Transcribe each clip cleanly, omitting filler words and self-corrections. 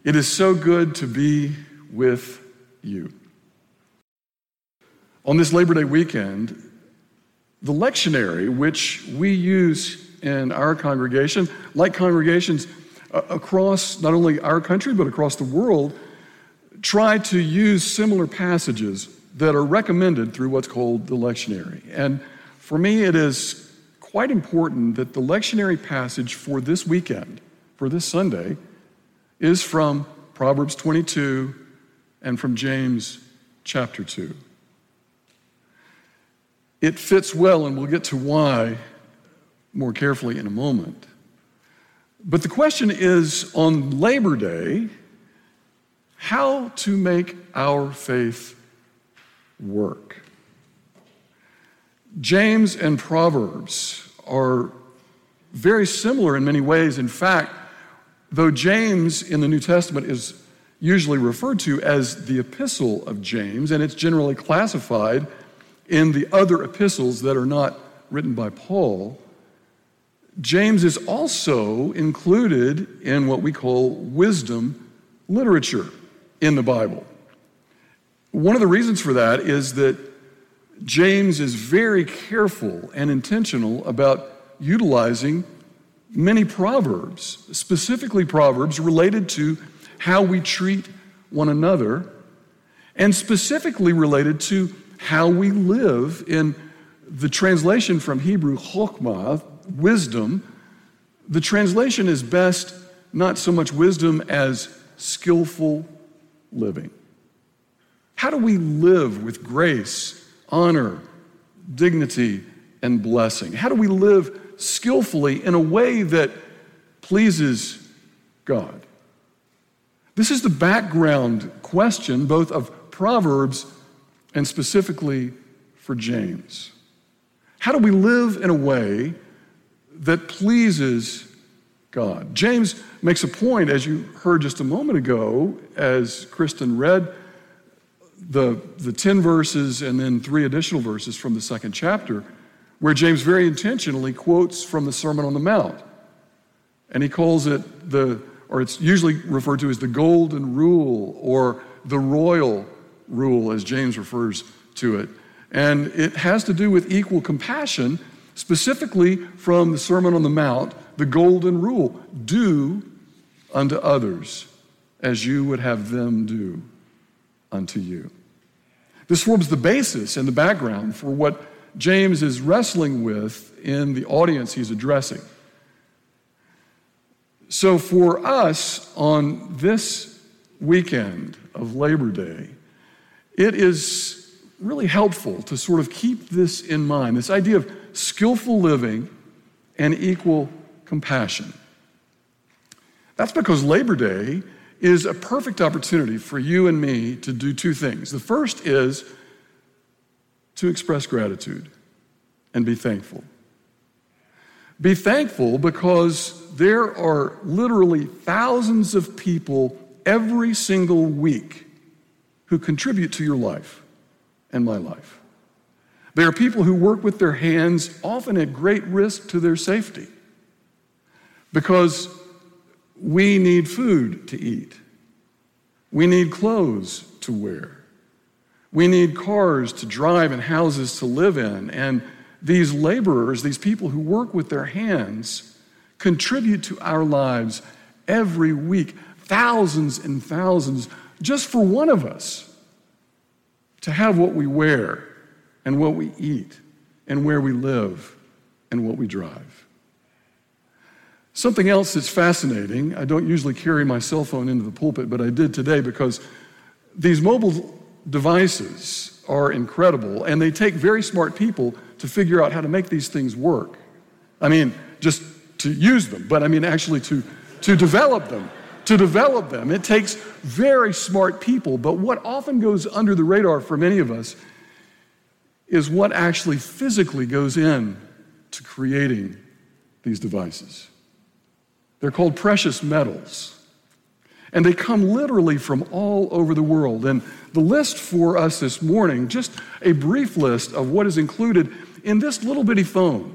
It is so good to be with you. On this Labor Day weekend, the lectionary, which we use in our congregation, like congregations across not only our country but across the world, try to use similar passages that are recommended through what's called the lectionary. And for me, it is quite important that the lectionary passage for this weekend, for this Sunday, is from Proverbs 22 and from James chapter 2. It fits well, and we'll get to why more carefully in a moment. But the question is, on Labor Day, how to make our faith work. James and Proverbs are very similar in many ways. In fact, though James in the New Testament is usually referred to as the Epistle of James, and it's generally classified in the other epistles that are not written by Paul, James is also included in what we call wisdom literature in the Bible. One of the reasons for that is that James is very careful and intentional about utilizing many proverbs, specifically proverbs related to how we treat one another, and specifically related to how we live. In the translation from Hebrew, chokhmah, wisdom, the translation is best not so much wisdom as skillful living. How do we live with grace, honor, dignity, and blessing? How do we live skillfully in a way that pleases God? This is the background question both of Proverbs and specifically for James. How do we live in a way that pleases God? James makes a point, as you heard just a moment ago, as Kristen read the 10 verses and then 3 additional verses from the second chapter, where James very intentionally quotes from the Sermon on the Mount. And he calls it it's usually referred to as the golden rule or the royal rule, as James refers to it. And it has to do with equal compassion, specifically from the Sermon on the Mount, the golden rule: do unto others as you would have them do unto you. This forms the basis and the background for what James is wrestling with in the audience he's addressing. So for us on this weekend of Labor Day, it is really helpful to sort of keep this in mind, this idea of skillful living and equal compassion. That's because Labor Day is a perfect opportunity for you and me to do 2 things. The first is to express gratitude and be thankful. Be thankful because there are literally thousands of people every single week who contribute to your life and my life. There are people who work with their hands, often at great risk to their safety, because we need food to eat. We need clothes to wear. We need cars to drive and houses to live in. And these laborers, these people who work with their hands, contribute to our lives every week, thousands and thousands, just for one of us to have what we wear and what we eat and where we live and what we drive. Something else that's fascinating, I don't usually carry my cell phone into the pulpit, but I did today because these mobile devices are incredible, and they take very smart people to figure out how to make these things work. I mean, just to use them, but I mean actually to develop them. To develop them, it takes very smart people, but what often goes under the radar for many of us is what actually physically goes in to creating these devices. They're called precious metals, and they come literally from all over the world. And the list for us this morning, just a brief list of what is included in this little bitty phone.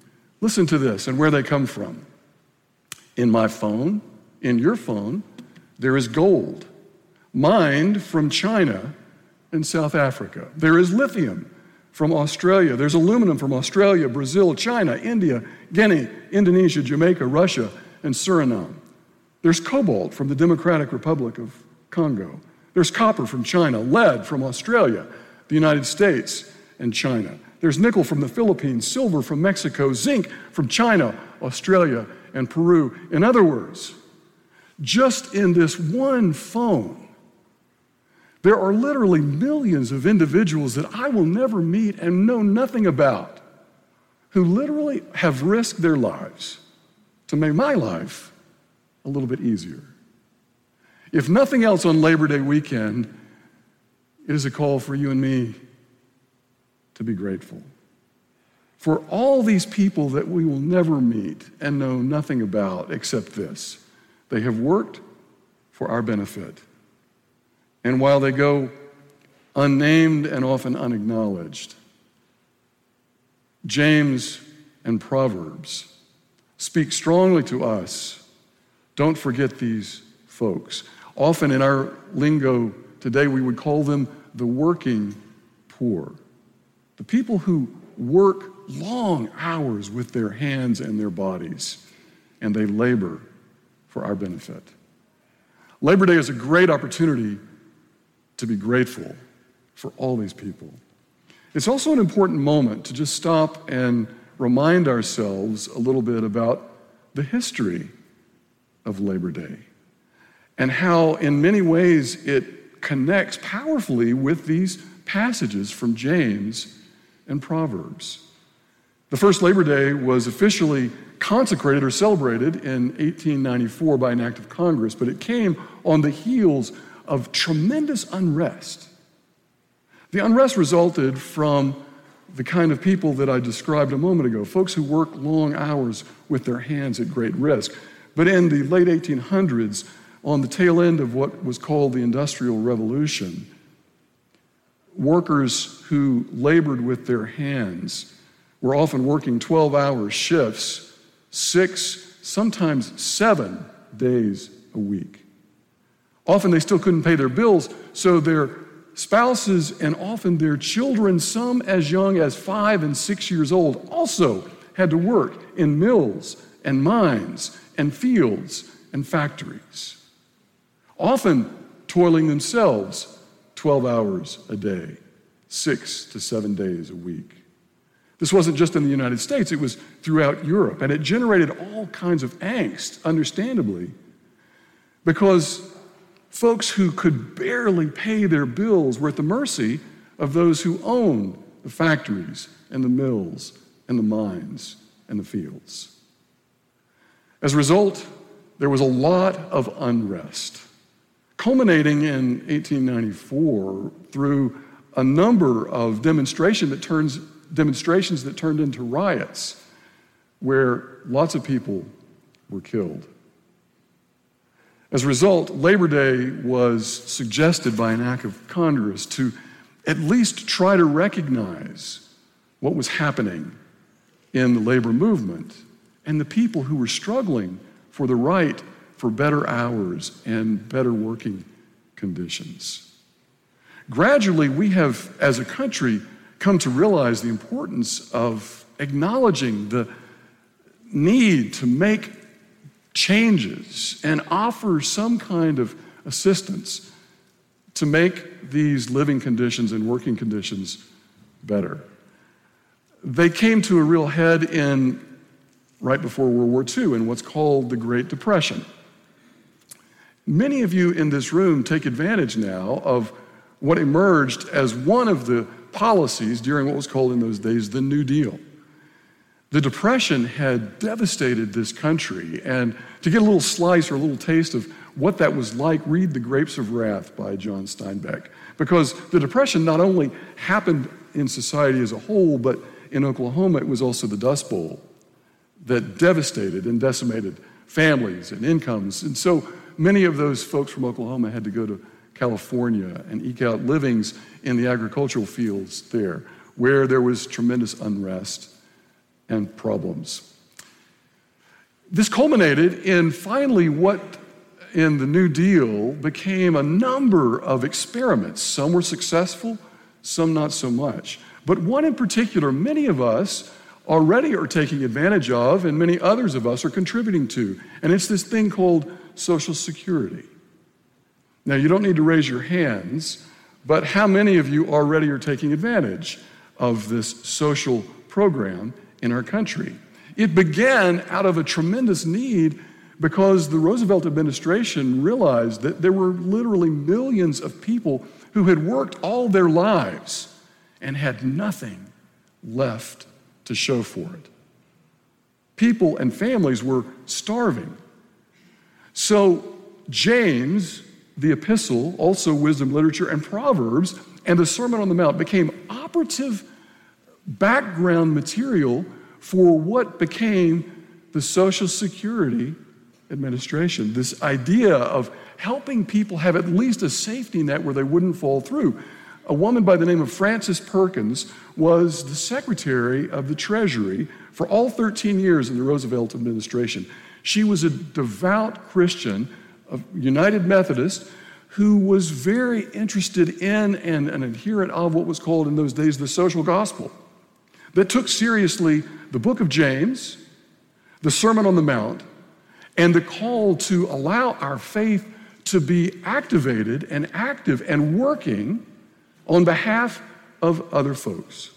Listen to this and where they come from. In my phone, in your phone, There is gold, mined from China and South Africa. There is lithium from Australia. There's aluminum from Australia, Brazil, China, India, Guinea, Indonesia, Jamaica, Russia, and Suriname. There's cobalt from the Democratic Republic of Congo. There's copper from China, lead from Australia, the United States, and China. There's nickel from the Philippines, silver from Mexico, zinc from China, Australia, and Peru. In other words, just in this one phone, there are literally millions of individuals that I will never meet and know nothing about who literally have risked their lives to make my life a little bit easier. If nothing else on Labor Day weekend, it is a call for you and me to be grateful for all these people that we will never meet and know nothing about except this. They have worked for our benefit. And while they go unnamed and often unacknowledged, James and Proverbs speak strongly to us. Don't forget these folks. Often in our lingo today, we would call them the working poor. The people who work long hours with their hands and their bodies, and they labor for our benefit. Labor Day is a great opportunity to be grateful for all these people. It's also an important moment to just stop and remind ourselves a little bit about the history of Labor Day and how in many ways it connects powerfully with these passages from James and Proverbs. The first Labor Day was officially consecrated or celebrated in 1894 by an act of Congress, but it came on the heels of tremendous unrest. The unrest resulted from the kind of people that I described a moment ago, folks who work long hours with their hands at great risk. But in the late 1800s, on the tail end of what was called the Industrial Revolution, workers who labored with their hands were often working 12-hour shifts, 6, sometimes 7 days a week. Often they still couldn't pay their bills, so their spouses and often their children, some as young as 5 and 6 years old, also had to work in mills and mines and fields and factories, often toiling themselves 12 hours a day, 6 to 7 days a week. This wasn't just in the United States, it was throughout Europe, and it generated all kinds of angst, understandably, because folks who could barely pay their bills were at the mercy of those who owned the factories and the mills and the mines and the fields. As a result, there was a lot of unrest, culminating in 1894 through a number of demonstrations that turned into riots where lots of people were killed. As a result, Labor Day was suggested by an act of Congress to at least try to recognize what was happening in the labor movement and the people who were struggling for the right for better hours and better working conditions. Gradually, we have, as a country, come to realize the importance of acknowledging the need to make changes and offer some kind of assistance to make these living conditions and working conditions better. They came to a real head right before World War II in what's called the Great Depression. Many of you in this room take advantage now of what emerged as one of the policies during what was called in those days the New Deal. The Depression had devastated this country, and to get a little slice or a little taste of what that was like, read The Grapes of Wrath by John Steinbeck, because the Depression not only happened in society as a whole, but in Oklahoma it was also the Dust Bowl that devastated and decimated families and incomes, and so many of those folks from Oklahoma had to go to California and eke out livings in the agricultural fields there, where there was tremendous unrest and problems. This culminated in finally what in the New Deal became a number of experiments. Some were successful, some not so much. But one in particular, many of us already are taking advantage of, and many others of us are contributing to. And it's this thing called Social Security. Now, you don't need to raise your hands, but how many of you already are taking advantage of this social program in our country? It began out of a tremendous need because the Roosevelt administration realized that there were literally millions of people who had worked all their lives and had nothing left to show for it. People and families were starving. So James, the epistle, also wisdom literature, and Proverbs, and the Sermon on the Mount became operative background material for what became the Social Security Administration, this idea of helping people have at least a safety net where they wouldn't fall through. A woman by the name of Frances Perkins was the Secretary of the Treasury for all 13 years in the Roosevelt administration. She was a devout Christian, a United Methodist, who was very interested in and an adherent of what was called in those days the social gospel, that took seriously the book of James, the Sermon on the Mount, and the call to allow our faith to be activated and active and working on behalf of other folks.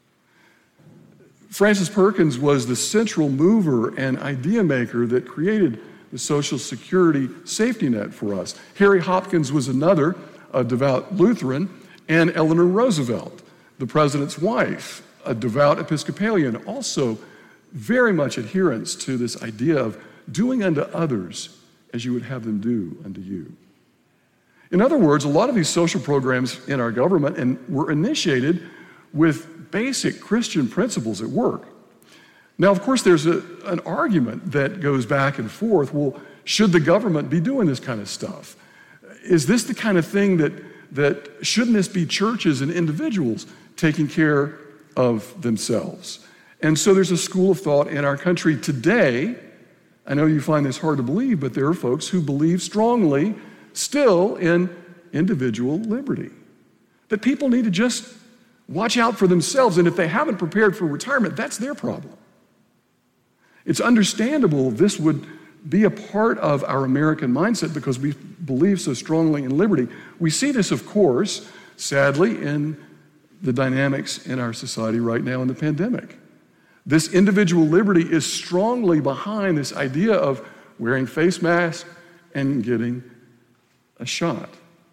Frances Perkins was the central mover and idea maker that created the Social Security safety net for us. Harry Hopkins was another, a devout Lutheran, and Eleanor Roosevelt, the president's wife, a devout Episcopalian, also very much adherence to this idea of doing unto others as you would have them do unto you. In other words, a lot of these social programs in our government were initiated with basic Christian principles at work. Now, of course, there's an argument that goes back and forth. Well, should the government be doing this kind of stuff? Is this the kind of thing that shouldn't this be churches and individuals taking care of themselves? And so there's a school of thought in our country today. I know you find this hard to believe, but there are folks who believe strongly still in individual liberty. That people need to just watch out for themselves, and if they haven't prepared for retirement, that's their problem. It's understandable this would be a part of our American mindset because we believe so strongly in liberty. We see this, of course, sadly, in the dynamics in our society right now in the pandemic. This individual liberty is strongly behind this idea of wearing face masks and getting a shot,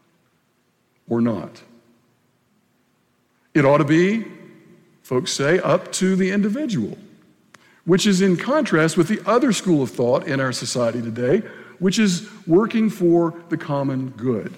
or not. It ought to be, folks say, up to the individual, which is in contrast with the other school of thought in our society today, which is working for the common good.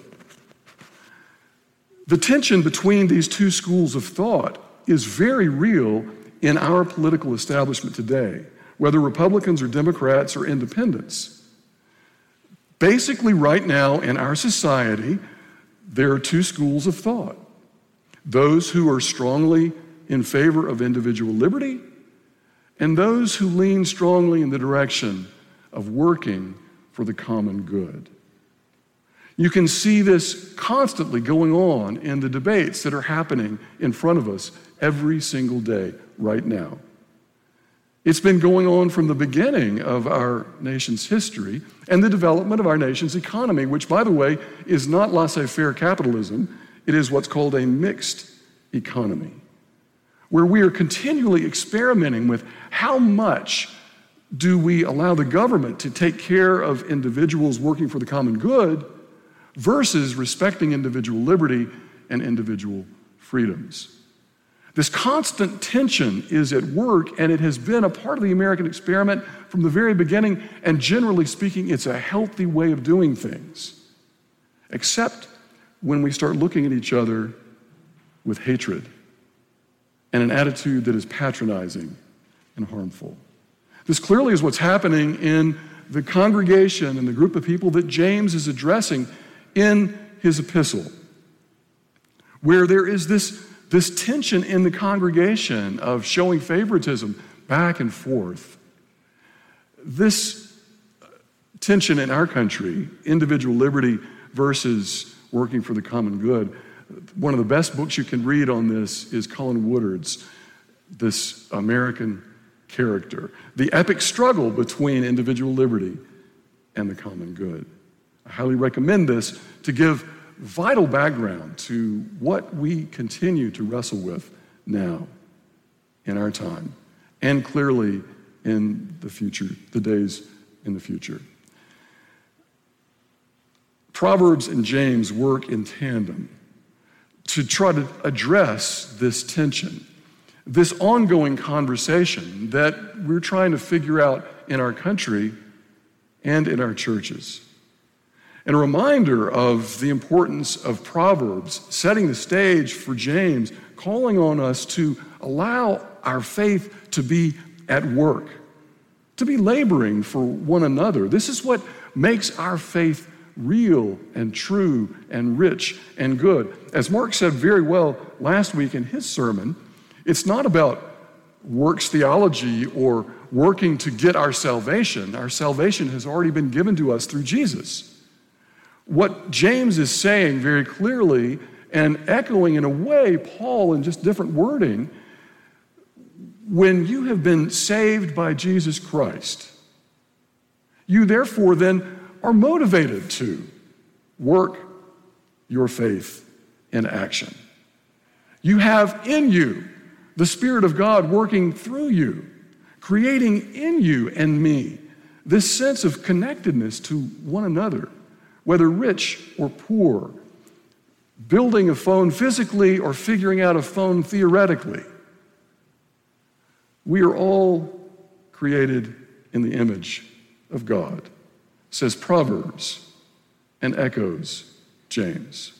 The tension between these two schools of thought is very real in our political establishment today, whether Republicans or Democrats or independents. Basically, right now in our society, there are two schools of thought. Those who are strongly in favor of individual liberty, and those who lean strongly in the direction of working for the common good. You can see this constantly going on in the debates that are happening in front of us every single day right now. It's been going on from the beginning of our nation's history and the development of our nation's economy, which, by the way, is not laissez-faire capitalism. It is what's called a mixed economy, where we are continually experimenting with how much do we allow the government to take care of individuals working for the common good versus respecting individual liberty and individual freedoms. This constant tension is at work, and it has been a part of the American experiment from the very beginning, and generally speaking, it's a healthy way of doing things, except when we start looking at each other with hatred and an attitude that is patronizing and harmful. This clearly is what's happening in the congregation and the group of people that James is addressing in his epistle, where there is this tension in the congregation of showing favoritism back and forth. This tension in our country, individual liberty versus working for the common good, one of the best books you can read on this is Colin Woodard's This American Character, the epic struggle between individual liberty and the common good. I highly recommend this to give vital background to what we continue to wrestle with now in our time and clearly in the future, the days in the future. Proverbs and James work in tandem to try to address this tension, this ongoing conversation that we're trying to figure out in our country and in our churches. And a reminder of the importance of Proverbs, setting the stage for James, calling on us to allow our faith to be at work, to be laboring for one another. This is what makes our faith real and true and rich and good. As Mark said very well last week in his sermon, it's not about works theology or working to get our salvation. Our salvation has already been given to us through Jesus. What James is saying very clearly and echoing in a way Paul in just different wording, when you have been saved by Jesus Christ, you therefore then are motivated to work your faith in action. You have in you the Spirit of God working through you, creating in you and me this sense of connectedness to one another, whether rich or poor, building a phone physically or figuring out a phone theoretically. We are all created in the image of God, says Proverbs and echoes James.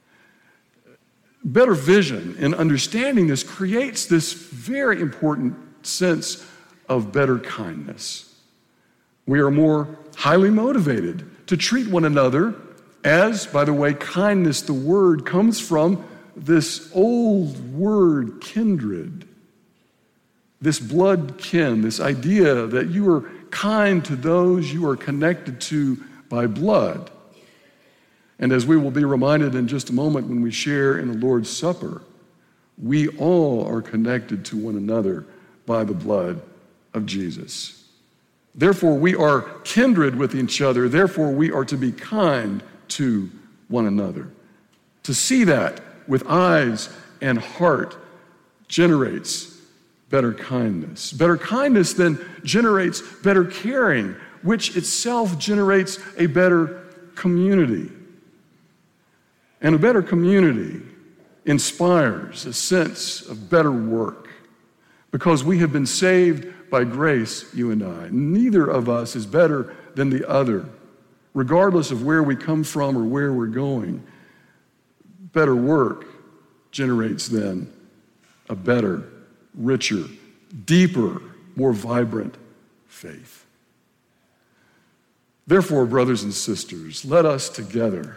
Better vision in understanding this creates this very important sense of better kindness. We are more highly motivated to treat one another as, by the way, kindness, the word comes from this old word, kindred. This blood kin, this idea that you are kind to those you are connected to by blood. And as we will be reminded in just a moment when we share in the Lord's Supper, we all are connected to one another by the blood of Jesus. Therefore, we are kindred with each other. Therefore, we are to be kind to one another. To see that with eyes and heart generates better kindness. Better kindness then generates better caring, which itself generates a better community. And a better community inspires a sense of better work because we have been saved by grace, you and I. Neither of us is better than the other, regardless of where we come from or where we're going. Better work generates then a better, richer, deeper, more vibrant faith. Therefore, brothers and sisters, let us together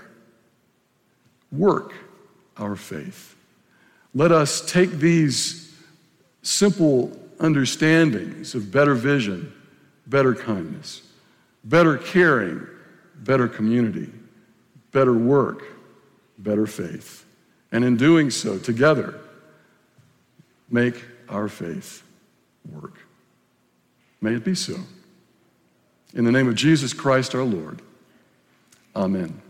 work our faith. Let us take these simple understandings of better vision, better kindness, better caring, better community, better work, better faith. And in doing so, together, make our faith work. May it be so. In the name of Jesus Christ our Lord, amen.